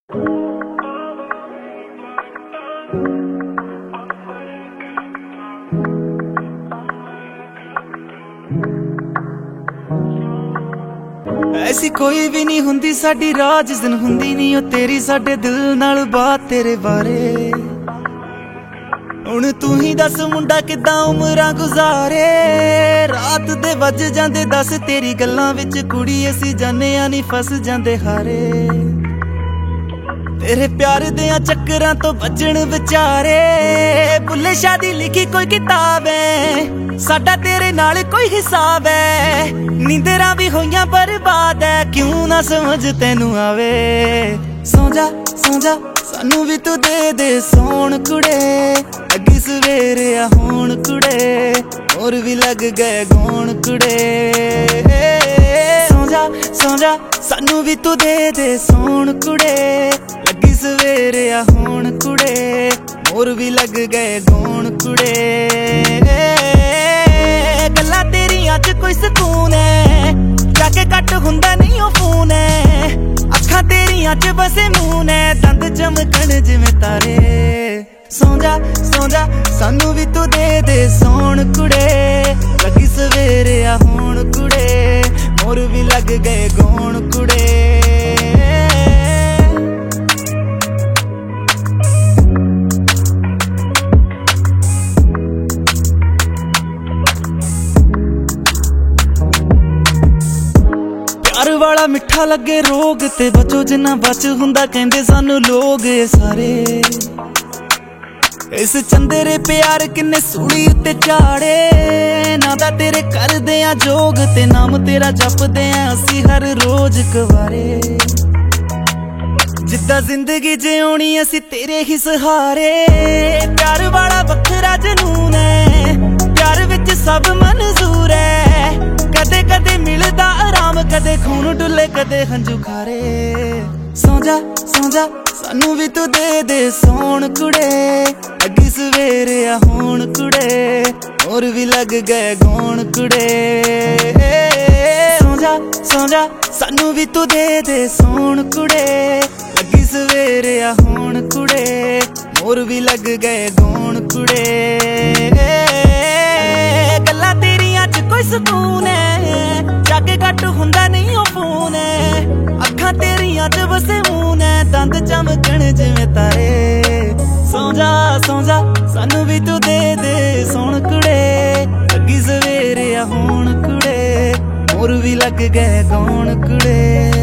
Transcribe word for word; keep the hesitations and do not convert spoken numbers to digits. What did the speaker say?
ऐसी कोई भी नहीं हुंदी साडी राह जिस दिन हुंदी नहीं ओ तेरी साडे दिल नाल बात तेरे बारे। हुण तू ही दस मुंडा किदां उमरां गुजारे, रात दे वज जांदे दस तेरी गल्लां विच कुड़ी असी जाने आ नी फस जांदे हारे। तेरे प्यार दियां चक्करां तो बचण विचारे, बुल्ले शाह दी लिखी कोई किताब है, साडा तेरे नाल कोई हिसाब है। नींदरां भी होइयां बर्बाद है, क्यों ना समझ तैनू आवे। सौ जा सौ जा सानू भी तू दे दे सोण कुड़े, अगी सवेरे आ होण कुड़े, और भी लग गए गौण कुड़े। सौ जा सौ जा सानू भी तू दे दे सोण कुड़े, लगी सवेरे आ होण कुड़े, और भी लग गए गौण कुड़े। गल्लां तेरियां च कोई सकून है, जाके कट हुंदा नहीं ओ फोन है। अखां तेरियां च बसे मून है, दंद चमकण जिवें तारे। सौ जा सौ जा सानू भी तू दे दे सोण कुड़े, लगी सवेरे आ होण कुड़े, मोर भी लग गए गौण कुड़े। प्यार वाला मिठा लगे रोग ते बचो जिन्ना बच हुंदा, कहंदे सानू लोग सारे। इस चंदेरे प्यार किन्ने सूली उत्ते चाड़े, ना दा तेरे करदे आ जोग ते नाम तेरा जपदे आ असी हर रोज कवारे। जिद्दां जिंदगी जिउणी असी तेरे ही सहारे, प्यार वाला बखरा जनून है, प्यार विच सब मंजूर है। कदे कदे मिलदा आराम, कदे खून डुले, कदे हंजू खारे। सौ जा सौ जा सानू भी तू दे दे सोण कुड़े, अगी सवेरे आ होण कुड़े, और भी लग गए गौण कुड़े। सौ जा सौ जा सानू भी तू दे दे सोण कुड़े, अगी सवेरे आ होण कुड़े, और भी लग गए गौण कुड़े। गल्लां तेरियां च कोई सकून है, जाके कट हुंदा नहीं ओ फोन है। अखां तेरियां च बसे मून है, दंद चमकण जिवें तारे। सौ जा सौ जा सानू भी तू दे दे सोण कुड़े, अगी सवेरे आ होण कुड़े, मोर भी लग गए गौण कुड़े।